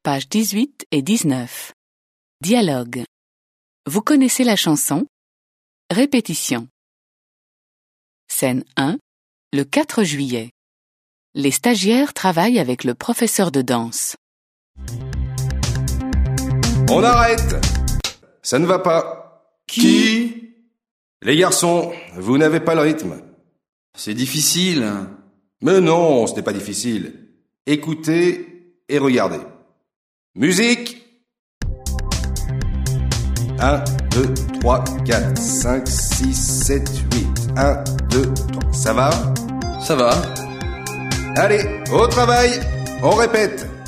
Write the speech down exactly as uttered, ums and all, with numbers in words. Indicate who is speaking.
Speaker 1: pages dix-huit et dix-neuf. Dialogue. Vous connaissez la chanson? Répétition. Scène un. Le quatre juillet. Les stagiaires travaillent avec le professeur de danse.
Speaker 2: On arrête! Ça ne va pas.
Speaker 3: Qui?
Speaker 2: Les garçons, vous n'avez pas le rythme.
Speaker 3: C'est difficile.
Speaker 2: Mais non, ce n'est pas difficile. Écoutez et regardez. Musique! un, deux, trois, quatre, cinq, six, sept, huit. un, deux, trois. Ça va?
Speaker 3: Ça va.
Speaker 2: Allez, au travail! On répète!